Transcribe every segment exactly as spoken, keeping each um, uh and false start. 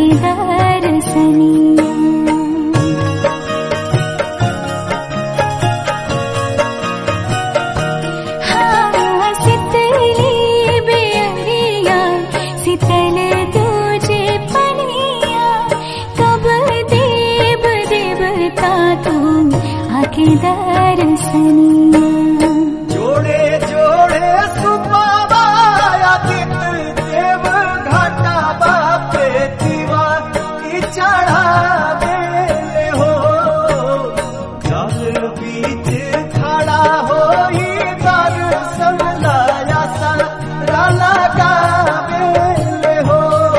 आके दर्शनिया। हाँ शीतली बेअरिया शीतल तुझे पनिया, कब देव देवता तू आके दर्शनिया। जोड़े जोड़े सुबाबा आदित्य देव घाटा बापे दीवा की चढ़ावे हो, जल बीच खड़ा हो दर्शन लाया सारा लगावे हो।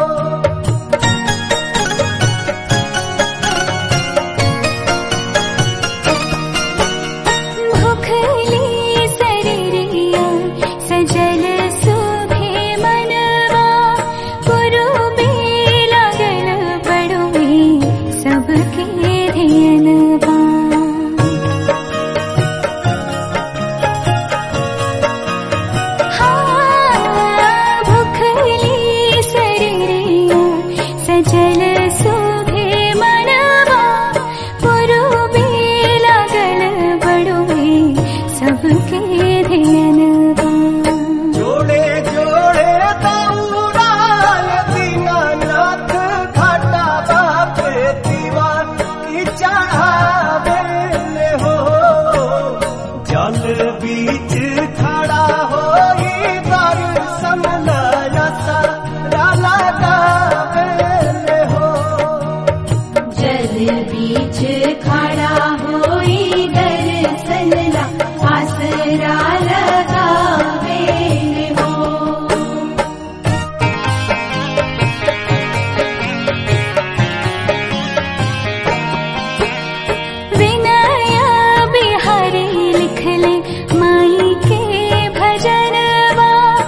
भूखली शरीरिया सजल सुभे मनवा, पुरुबे लागल बड़ुए सबके धियनवा। हाँ भूखली शरीरिया सजल सुभे मनवा, पुरुबे लागल बड़ुए सबके धियनवा। जोड़े जोड़े दौड़ाल दीनानाथ घाटा बापे दीवा की चढ़ावे हो, जल बीच खड़ा हो दर्शन लाया सारा लगावे हो। जल बीच खड़ा होई दर्शन ला आसरा लगावे हो। विनय बिहारी लिखले माई के भजनवा,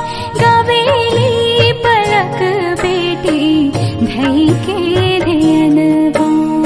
गवेली पलक बेटी धई के धियनवा।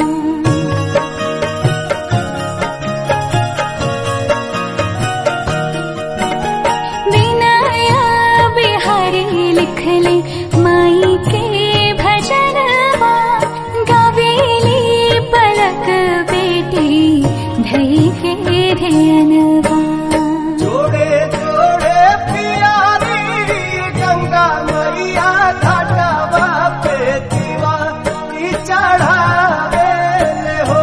विनय बिहारी लिखले माई के भजनवा, गवेली पलक बेटी धई के धियनवा। जोड़े जोड़े प्यारी गंगा मैया घाटा बापे दीवा की चढ़ावे हो,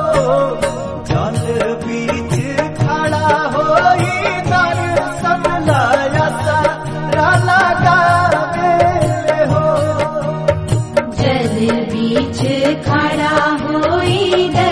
जल बीच खड़ा हो दर्शन लाया सारा लगावे हो। जल बीच खड़ा होई